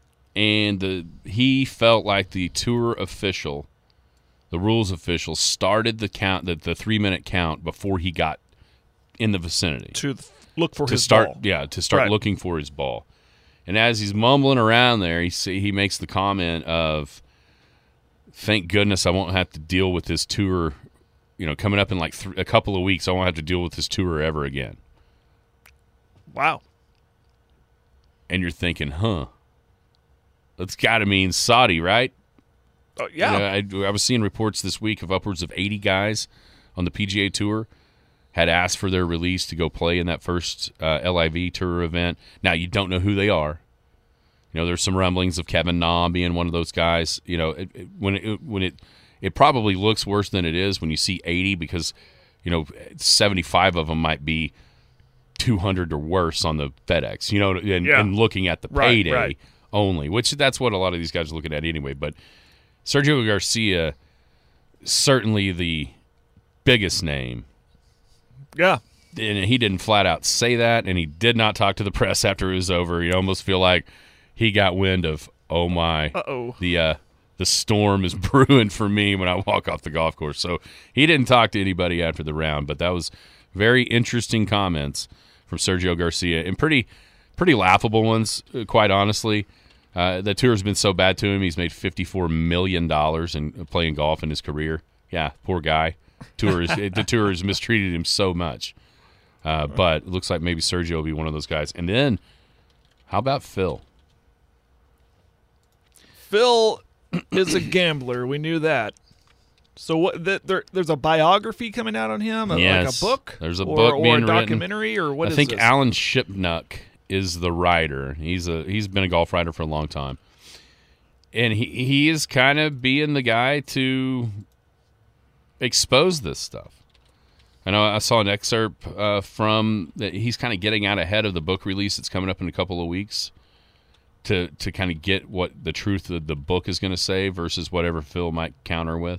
E: he felt like the tour official, the rules official, started the count, the 3-minute count before he got in the vicinity
F: to look for his ball.
E: Yeah, to start looking for his ball. And as he's mumbling around there, he makes the comment of, "Thank goodness I won't have to deal with this tour. Coming up in like a couple of weeks, I won't have to deal with this tour ever again."
F: Wow.
E: And you're thinking, that's got to mean Saudi, right?
F: Yeah.
E: I was seeing reports this week of upwards of 80 guys on the PGA Tour had asked for their release to go play in that first LIV Tour event. Now, you don't know who they are. There's some rumblings of Kevin Na being one of those guys. It probably looks worse than it is when you see 80 because, 75 of them might be 200 or worse on the FedEx, and looking at the payday only, which that's what a lot of these guys are looking at anyway. But Sergio Garcia, certainly the biggest name.
F: Yeah.
E: And he didn't flat out say that, and he did not talk to the press after it was over. You almost feel like he got wind of, oh my, the storm is brewing for me when I walk off the golf course. So he didn't talk to anybody after the round, but that was very interesting comments from Sergio Garcia, and pretty laughable ones, quite honestly. The tour's been so bad to him, he's made $54 million in playing golf in his career. Yeah, poor guy. The tour has mistreated him so much. But it looks like maybe Sergio will be one of those guys. And then, how about Phil?
F: Phil is a gambler. We knew that. So what? There's a biography coming out on him,
E: yes,
F: like a book.
E: There's a book being
F: or a documentary,
E: written.
F: or what?
E: I think Alan Shipnuck is the writer. He's been a golf writer for a long time, and he is kind of being the guy to expose this stuff. I know I saw an excerpt from that. He's kind of getting out ahead of the book release that's coming up in a couple of weeks to kind of get what the truth of the book is going to say versus whatever Phil might counter with.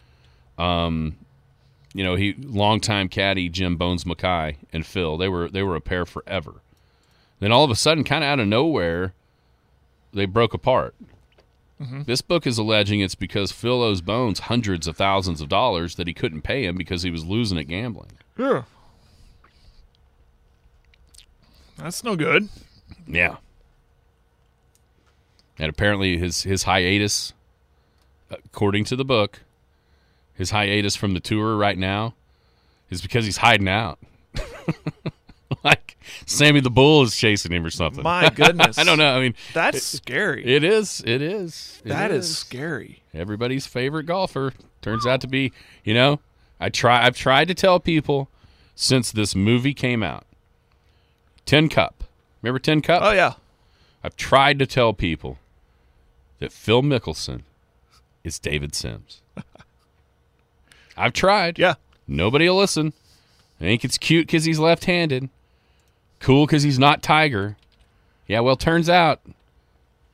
E: He longtime caddy Jim Bones Mackay and Phil, they were a pair forever. Then all of a sudden, kind of out of nowhere, they broke apart. Mm-hmm. This book is alleging it's because Phil owes Bones hundreds of thousands of dollars that he couldn't pay him because he was losing at gambling.
F: Yeah. That's no good.
E: Yeah. And apparently his hiatus, according to the book, his hiatus from the tour right now is because he's hiding out. Like Sammy the Bull is chasing him or something.
F: My goodness.
E: I don't know. I mean,
F: that's scary.
E: It is.
F: That is scary.
E: Everybody's favorite golfer turns out to be, I've tried to tell people since this movie came out. Tin Cup. Remember Tin Cup?
F: Oh, yeah.
E: I've tried to tell people that Phil Mickelson is David Sims. I've tried.
F: Yeah.
E: Nobody will listen. I think it's cute because he's left-handed. Cool because he's not Tiger. Yeah, well, turns out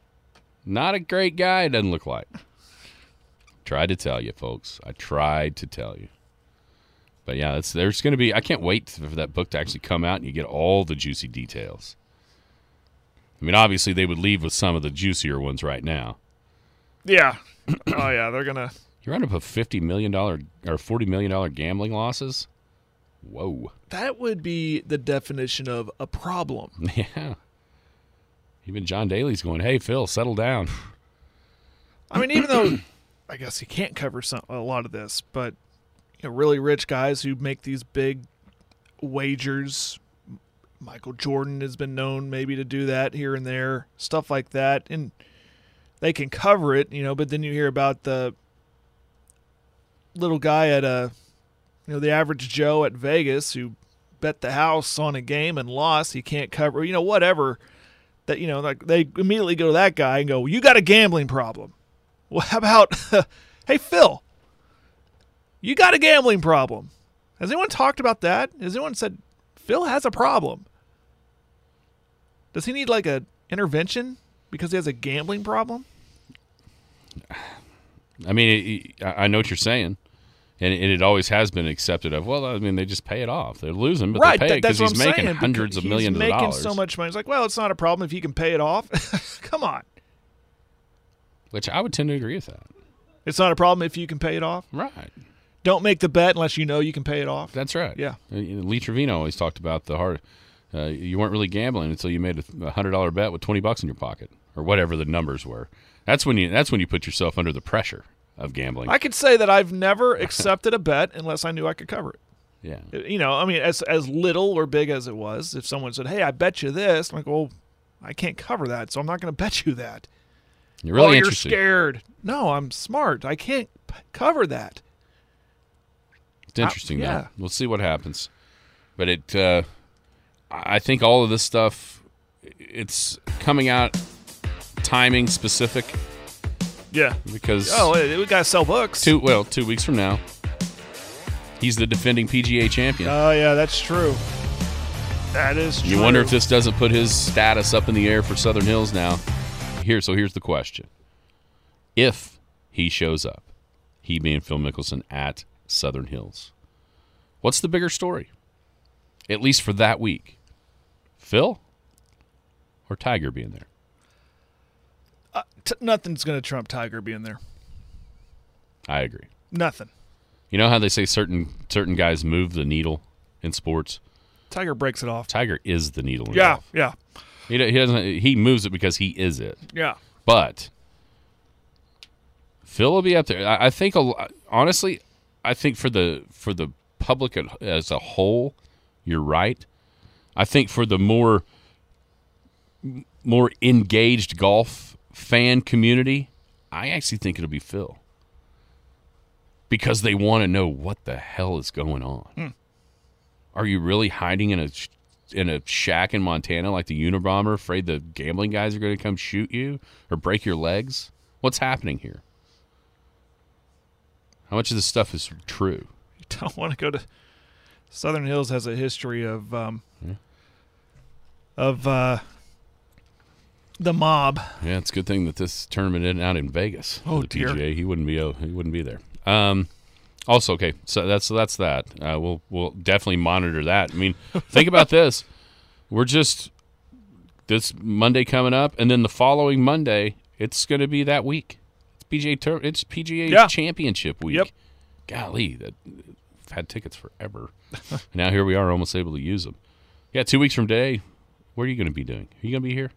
E: Not a great guy, it doesn't look like. Tried to tell you, folks. I tried to tell you. But, yeah, there's going to be – I can't wait for that book to actually come out and you get all the juicy details. I mean, obviously they would leave with some of the juicier ones right now.
F: Yeah. Oh, yeah, they're going to –
E: You're up $50 million or $40 million gambling losses? Whoa.
F: That would be the definition of a problem.
E: Yeah. Even John Daly's going, hey, Phil, settle down.
F: I mean, even though I guess he can't cover a lot of this, but really rich guys who make these big wagers, Michael Jordan has been known maybe to do that here and there, stuff like that, and they can cover it, but then you hear about the little guy at the average Joe at Vegas who bet the house on a game and lost. He can't cover, whatever. That, like they immediately go to that guy and go, you got a gambling problem. Well, how about, hey, Phil, you got a gambling problem. Has anyone talked about that? Has anyone said, Phil has a problem? Does he need like a intervention because he has a gambling problem?
E: I mean, I know what you're saying. And it always has been accepted of, well, I mean, they just pay it off. They're losing, but
F: right,
E: they pay it because he's making
F: saying,
E: hundreds of millions of
F: dollars. He's making so much money. It's like, well, it's not a problem if you can pay it off. Come on.
E: Which I would tend to agree with that.
F: It's not a problem if you can pay it off?
E: Right.
F: Don't make the bet unless you know you can pay it off.
E: That's right.
F: Yeah.
E: Lee Trevino always talked about the hard you weren't really gambling until you made a $100 bet with $20 in your pocket or whatever the numbers were. That's when you put yourself under the pressure of gambling.
F: I could say that I've never accepted a bet unless I knew I could cover it.
E: Yeah.
F: I mean, as little or big as it was, if someone said, hey, I bet you this, I'm like, well, I can't cover that, so I'm not going to bet you that.
E: You're really
F: you're
E: interested.
F: Scared. No, I'm smart. I can't cover that.
E: It's interesting,
F: yeah.
E: though. We'll see what happens. But I think all of this stuff, it's coming out timing specific.
F: Yeah.
E: Because
F: we got to sell books.
E: 2 weeks from now, he's the defending PGA champion.
F: Oh, yeah, that's true. That is true.
E: You wonder if this doesn't put his status up in the air for Southern Hills now. Here's the question. If he shows up, he being Phil Mickelson at Southern Hills, what's the bigger story? At least for that week. Phil or Tiger being there?
F: Nothing's going to trump Tiger being there.
E: I agree.
F: Nothing.
E: You know how they say certain guys move the needle in sports?
F: Tiger breaks it off.
E: Tiger is the needle in golf.
F: Yeah.
E: He doesn't. He moves it because he is it.
F: Yeah.
E: But Phil will be up there. I think. Honestly, I think for the public as a whole, you're right. I think for the more engaged golf fan community, I actually think it'll be Phil. Because they want to know what the hell is going on. Are you really hiding in a shack in Montana like the Unabomber, afraid the gambling guys are going to come shoot you or break your legs? What's happening here? How much of this stuff is true?
F: You don't want to go to Southern Hills. Has a history of the mob.
E: Yeah, it's a good thing that this tournament isn't out in Vegas.
F: Oh,
E: the
F: dear.
E: PGA. He wouldn't be there. Also, okay, so that's that. We'll definitely monitor that. I mean, think about this. We're just this Monday coming up, and then the following Monday, it's going to be that week. It's PGA Championship week.
F: Yep.
E: Golly, I've had tickets forever. Now here we are, almost able to use them. Yeah, 2 weeks from today, what are you going to be doing? Are you going to be here?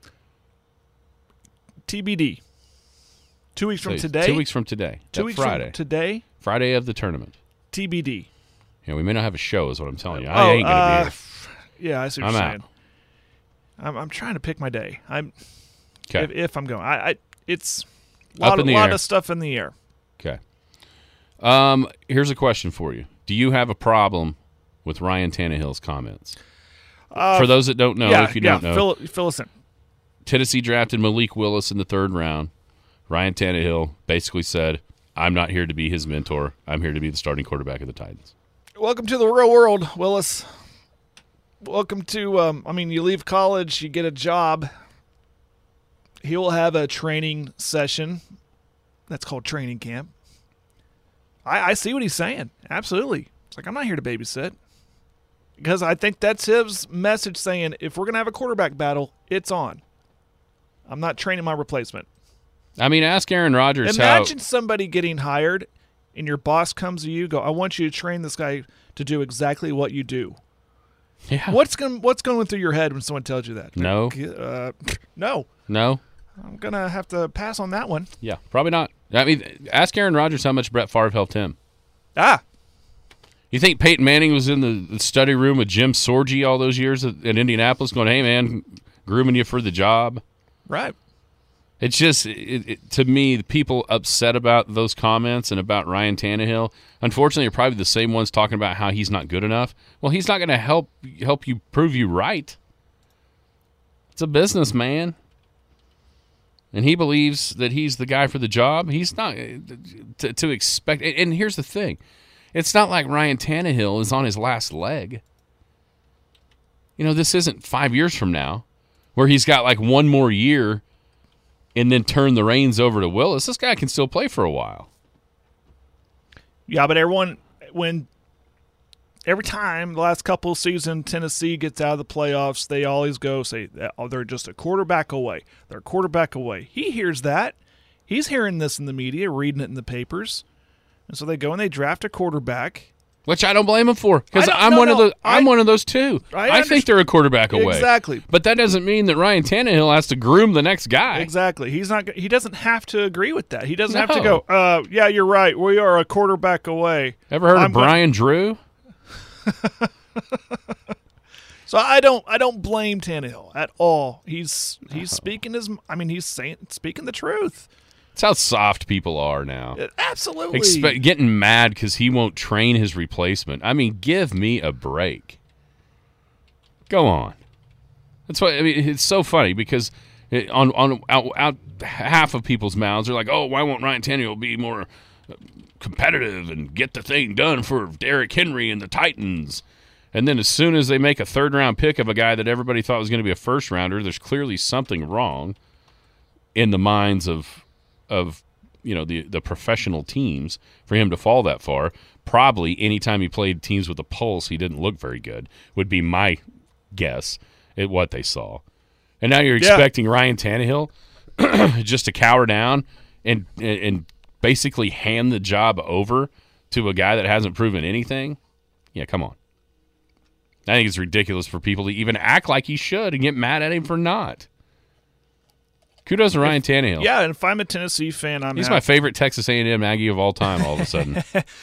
F: TBD. 2 weeks from today?
E: 2 weeks from today.
F: 2 weeks
E: Friday.
F: from today?
E: Friday of the tournament.
F: TBD.
E: Yeah, we may not have a show, is what I'm telling you. I ain't going to be here.
F: Yeah, I see what you're saying. I'm trying to pick my day. If I'm going. It's a lot of stuff in the air.
E: Okay. Here's a question for you. Do you have a problem with Ryan Tannehill's comments? For those that don't know, if you don't know.
F: Fill us in.
E: Tennessee drafted Malik Willis in the 3rd round. Ryan Tannehill basically said, I'm not here to be his mentor. I'm here to be the starting quarterback of the Titans.
F: Welcome to the real world, Willis. Welcome to, you leave college, you get a job, he will have a training session. That's called training camp. I see what he's saying. Absolutely. It's like, I'm not here to babysit. Because I think that's his message saying, if we're going to have a quarterback battle, it's on. I'm not training my replacement.
E: I mean, ask Aaron Rodgers
F: Imagine somebody getting hired and your boss comes to you, I want you to train this guy to do exactly what you do.
E: Yeah.
F: What's going through your head when someone tells you that?
E: No.
F: No.
E: No?
F: I'm going to have to pass on that one.
E: Yeah, probably not. I mean, ask Aaron Rodgers how much Brett Favre helped him. You think Peyton Manning was in the study room with Jim Sorgi all those years at Indianapolis going, hey, man, grooming you for the job?
F: Right.
E: It's just, to me, the people upset about those comments and about Ryan Tannehill, unfortunately, are probably the same ones talking about how he's not good enough. Well, he's not going to help you prove you right. It's a business, man. And he believes that he's the guy for the job. He's not to expect. And here's the thing. It's not like Ryan Tannehill is on his last leg. You know, this isn't 5 years from now where he's got like one more year and then turn the reins over to Willis. This guy can still play for a while.
F: Yeah, but every time the last couple of seasons Tennessee gets out of the playoffs, they always say, oh, they're just a quarterback away. They're a quarterback away. He hears that. He's hearing this in the media, reading it in the papers. And so they go and they draft a quarterback.
E: Which I don't blame him for, because I'm one of those too. I think they're a quarterback away.
F: Exactly.
E: But that doesn't mean that Ryan Tannehill has to groom the next guy.
F: Exactly. He doesn't have to agree with that. He doesn't have to go, yeah, you're right. We are a quarterback away.
E: Ever heard of Brian Drew?
F: So I don't blame Tannehill at all. He's speaking speaking the truth.
E: That's how soft people are now.
F: Absolutely.
E: Getting mad because he won't train his replacement. I mean, give me a break. Go on. That's why. I mean, it's so funny because out half of people's mouths are like, "Oh, why won't Ryan Tannehill be more competitive and get the thing done for Derrick Henry and the Titans?" And then as soon as they make a third-round pick of a guy that everybody thought was going to be a first-rounder, there's clearly something wrong in the minds of the professional teams for him to fall that far. Probably anytime he played teams with a pulse, he didn't look very good, would be my guess at what they saw. And now you're expecting Ryan Tannehill just to cower down and basically hand the job over to a guy that hasn't proven anything? Yeah, come on. I think it's ridiculous for people to even act like he should and get mad at him for not. Kudos to Ryan Tannehill.
F: Yeah, and if I'm a Tennessee fan,
E: he's my favorite Texas A&M Aggie of all time. All of a sudden,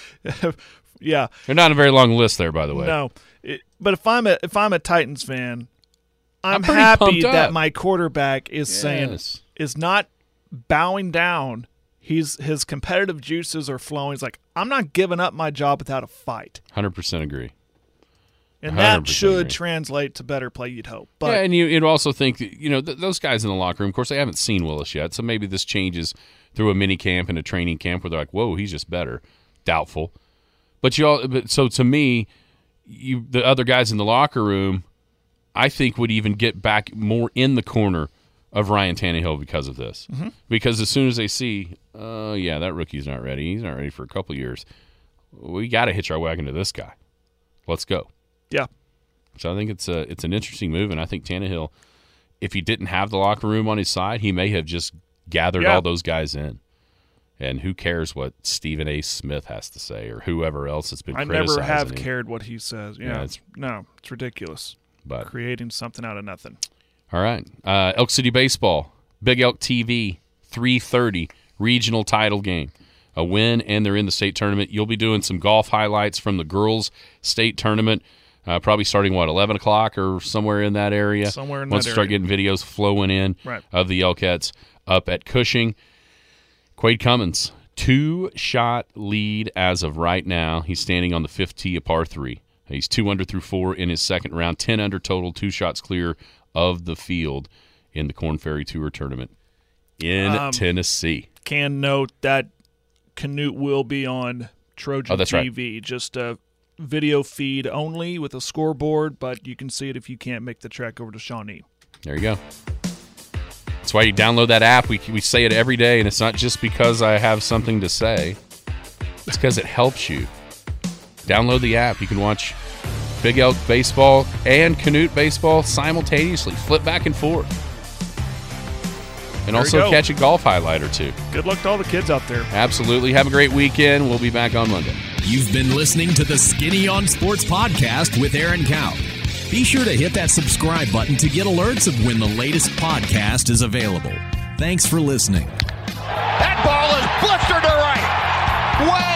F: yeah,
E: they're not a very long list there, by the way.
F: No, but if I'm a Titans fan, I'm happy that my quarterback is is not bowing down. His competitive juices are flowing. He's like, I'm not giving up my job without a fight.
E: 100% agree.
F: And that should translate to better play, you'd hope. But,
E: yeah, and you'd also think, those guys in the locker room, of course, they haven't seen Willis yet, so maybe this changes through a mini camp and a training camp where they're like, whoa, he's just better. Doubtful. But so to me, the other guys in the locker room, I think would even get back more in the corner of Ryan Tannehill because of this. Mm-hmm. Because as soon as they see, that rookie's not ready. He's not ready for a couple years. We got to hitch our wagon to this guy. Let's go.
F: Yeah.
E: So I think it's an interesting move, and I think Tannehill, if he didn't have the locker room on his side, he may have just gathered all those guys in. And who cares what Stephen A. Smith has to say or whoever else has been criticizing
F: I never have
E: him.
F: cared what he says. Yeah, it's ridiculous.
E: But
F: creating something out of nothing.
E: All right. Elk City Baseball, Big Elk TV, 3:30, regional title game. A win, and they're in the state tournament. You'll be doing some golf highlights from the girls' state tournament. Probably starting, 11 o'clock or somewhere in that area. Once you start getting videos flowing in of the Elkettes up at Cushing. Quade Cummins, 2-shot lead as of right now. He's standing on the 5th tee of par 3. He's 2 under through 4 in his second round, 10 under total, 2 shots clear of the field in the Korn Ferry Tour tournament in Tennessee.
F: Can note that Canute will be on Trojan TV.
E: Right.
F: Just a video feed only with a scoreboard, but you can see it if you can't make the trek over to Shawnee.
E: There you go. That's why you download that app. We say it every day, and it's not just because I have something to say. It's because it helps you. Download the app. You can watch Big Elk baseball and Canute baseball simultaneously. Flip back and forth. And also catch a golf highlight or two.
F: Good luck to all the kids out there.
E: Absolutely. Have a great weekend. We'll be back on Monday.
B: You've been listening to the Skinny on Sports podcast with Aaron Cow. Be sure to hit that subscribe button to get alerts of when the latest podcast is available. Thanks for listening.
C: That ball is blistered to right. Way